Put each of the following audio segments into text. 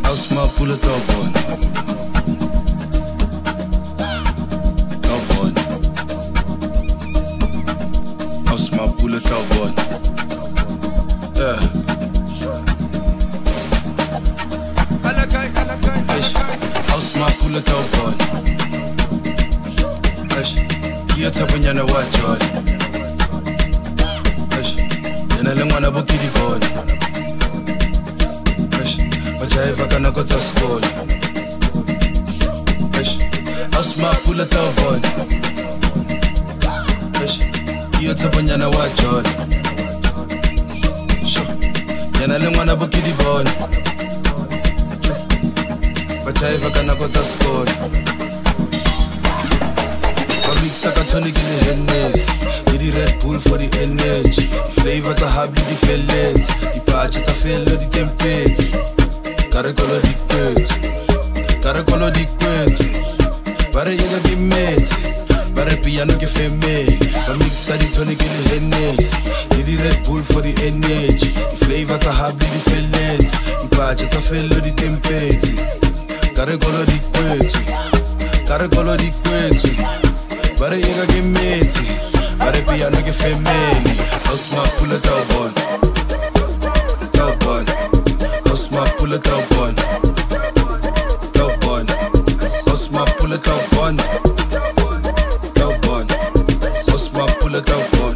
Osma pull it up on. Top on. Osma pull it up on. Osma pull it up on. Here tapanyana wajoli. Yena lengwana bokidi bona. Jaiva kana kota skoli. Osma pull it up on. Here tapanyana wajoli. Yena lengwana bokidi bona. Jaiva kana kota skoli. Mixa tonic in the Hennessy. With the Red Bull for the energy. Flavor to have the fillets. The patches to fill the templates. Gotta color the quaint. Gotta color the quaint. Bara you got the mate. Bara piano che fe me. Ma mixa the tonic in the Hennessy. With the Red Bull for the energy. The flavor to have the fillets. The patches to fill the templates. Gotta color the quaint. Gotta color the quaint. Bara yega ke meti, bara piano ke femeli. Osma pull it up on, top on. Osma pull it up on, top on. Osma pull it up on, top on. Osma pull it up on,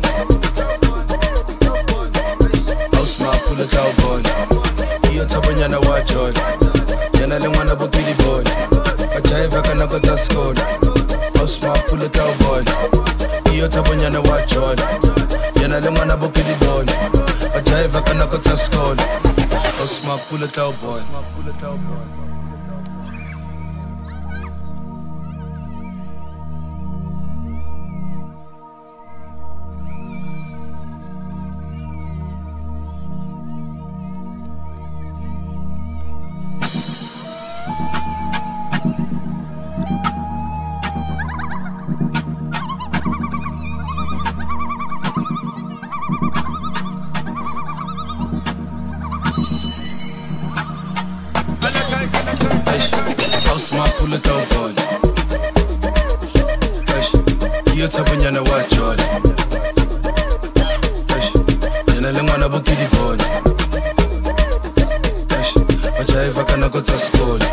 Osma pull it up on. Iyo tapanyana wajoli, yana lengwana bokidi bona. Ajaiva kana kota skoli. Osma pull it out boy. Iyo tapanyana wajoli. Yana lengwana bokidi bona. Ajaiva kana kota skoli. Osma pull it out boy. Osma pull it up on. Iyo tapanyana wajoli. Yana lengwana bokidi bona. Ajaiva kana kota skoli.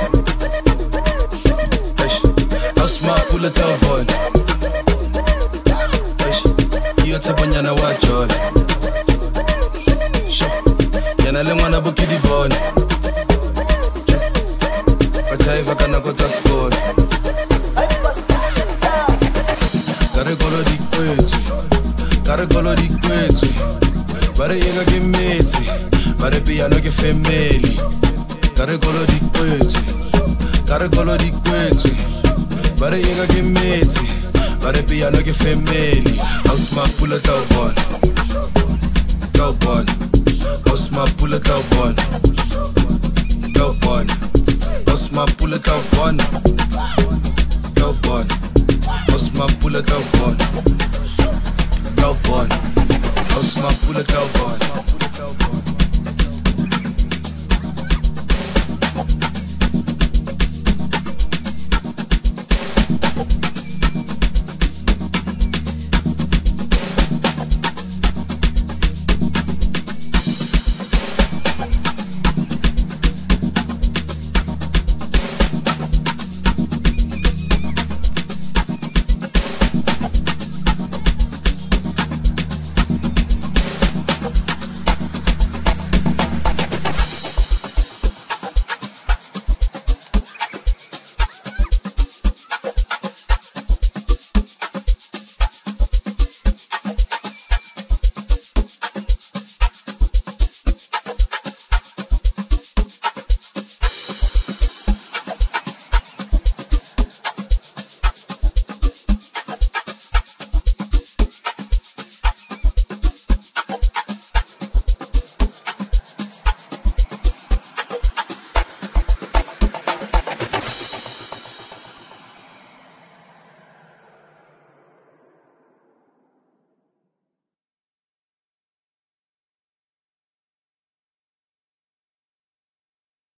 Osma pull it up on. Iyo tapanyana wajoli. Yana lengwana bokidi bona. Jaiva kana kota skoli. Gotta color the quaint. Gotta color the quaint. Bara yega ke meti, bara piano ke femeli. Gotta color the quaint. Gotta color the quaint. Bara yega ke meti, bara piano ke femeli. Osma pull it up on, top on. Osma pull it up on, top on. Osma pull it up on, top on. Osma pull it up on, top on. Osma pull it up on.